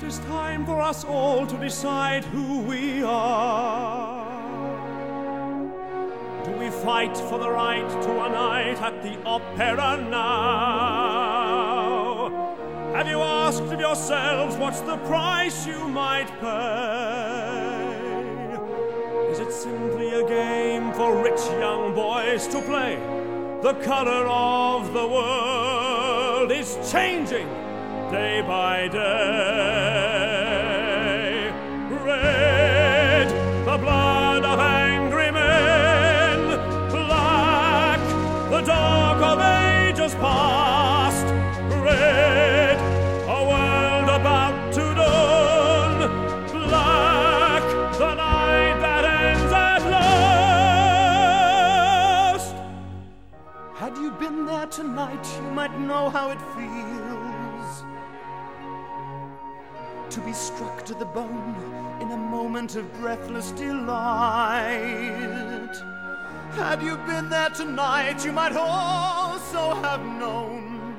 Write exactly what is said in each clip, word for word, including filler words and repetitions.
is time for us all to decide who we are. Do we fight for the right to a night at the opera now? Have you asked of yourselves what's the price you might pay? Is it simply a game for rich young boys to play? The color of the world is changing day by day. Red, the blood of angry men. Black, the dark of ages past. Red, a world about to dawn. Black, the night that ends at last. Had you been there tonight, you might know how it feels to be struck to the bone in a moment of breathless delight. Had you been there tonight, you might also have known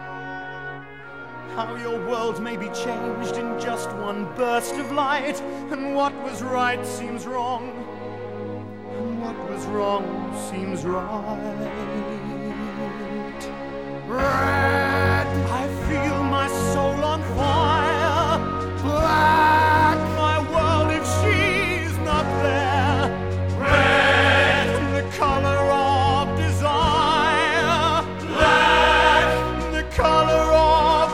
how your world may be changed in just one burst of light, and what was right seems wrong, and what was wrong seems right. Red, I feel my soul on fire. Black, my world if she's not there. Red, the color of desire. Black, the color of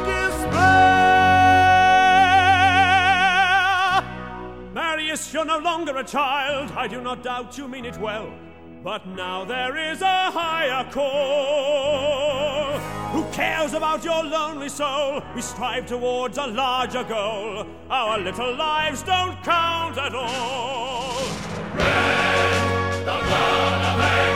despair. Marius, you're no longer a child. I do not doubt you mean it well. But now there is a higher call. Who cares about your lonely soul? We strive towards a larger goal. Our little lives don't count at all. Red, the blood of